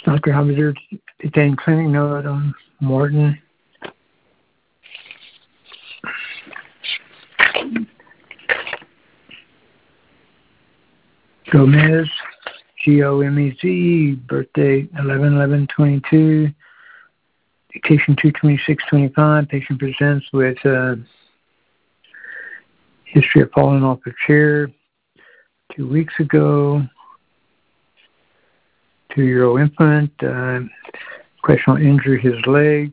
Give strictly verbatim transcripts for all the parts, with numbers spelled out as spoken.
Doctor Halberdier detained clinic note on Morton. Gomez, G O M E Z, birthday eleven eleven twenty-two, dictation two twenty-six twenty-five. Patient presents with uh, history of falling off a chair two weeks ago. Two-year-old infant, uh, questionable injury his legs.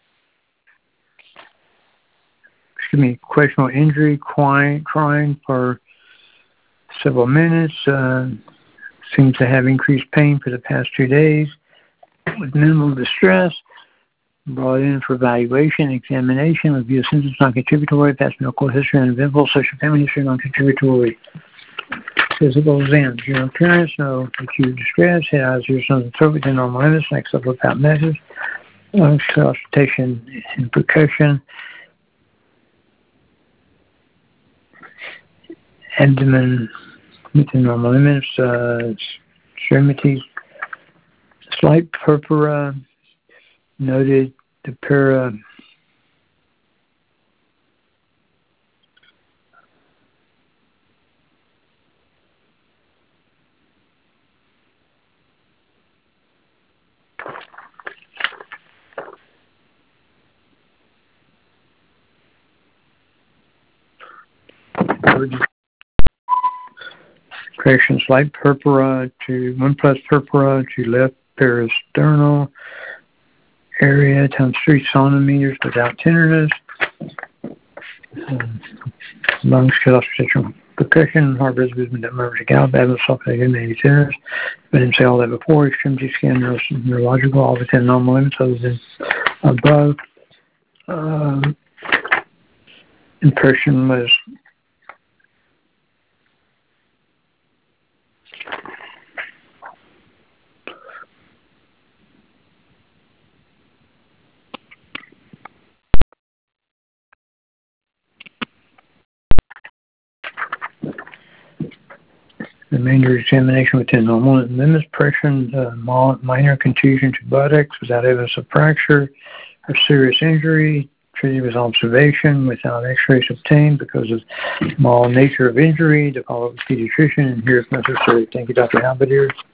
Excuse me, questionable injury, crying, crying for several minutes. Uh, seems to have increased pain for the past two days with minimal distress. Brought in for evaluation, examination, review of symptoms non-contributory, past medical history, uneventful, social family history, non-contributory. Physical exam, general appearance, no acute distress, head, eyes, ears, nose, and throat within normal limits, next up without measures, lungs, auscultation, and percussion, abdomen within normal limits, uh, extremities, slight purpura, noted the para. Correction, slight purpura to one plus purpura to left peristernal area times three centimeters without tenderness. Um, lungs, auscultation, percussion, heart rhythm, movement, members of gallop, abdomen, esophagus, maybe tenderness. I didn't say all that before. Extremity scan, neuro- neurological, all within normal limits other than above. Um, impression was the remainder examination within normal limits. Pressure, uh, minor contusion to buttocks without evidence of fracture or serious injury. Treated with observation without x-rays obtained because of small nature of injury. To follow up with pediatrician and here if necessary. Thank you, Doctor Halberdier.